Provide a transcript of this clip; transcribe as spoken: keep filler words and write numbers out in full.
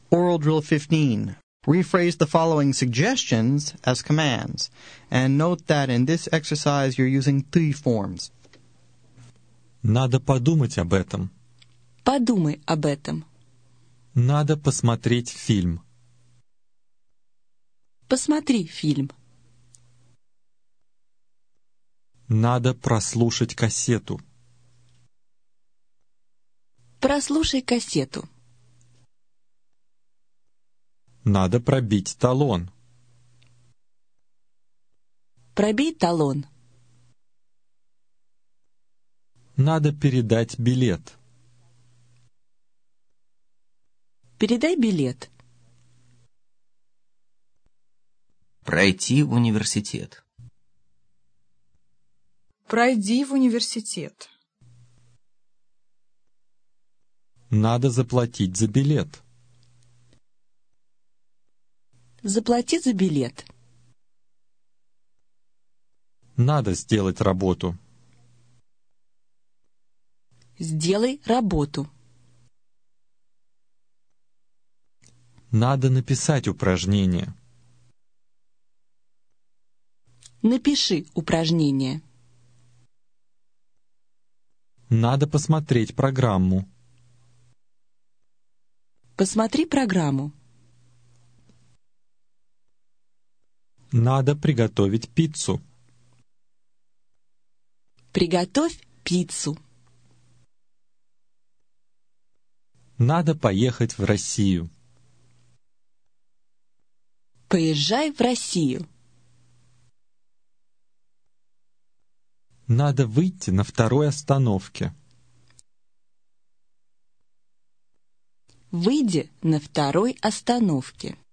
Oral Drill fifteen. Rephrase the following suggestions as commands, and note that in this exercise you're using three forms. Надо подумать об этом. Подумай об этом. Надо посмотреть фильм. Посмотри фильм. Надо прослушать кассету. Прослушай кассету. Надо пробить талон. Пробей талон. Надо передать билет. Передай билет. Пройти в университет. Пройди в университет. Надо заплатить за билет. Заплати за билет. Надо сделать работу. Сделай работу. Надо написать упражнение. Напиши упражнение. Надо посмотреть программу. Посмотри программу. Надо приготовить пиццу. Приготовь пиццу. Надо поехать в Россию. Поезжай в Россию. Надо выйти на второй остановке. Выйди на второй остановке.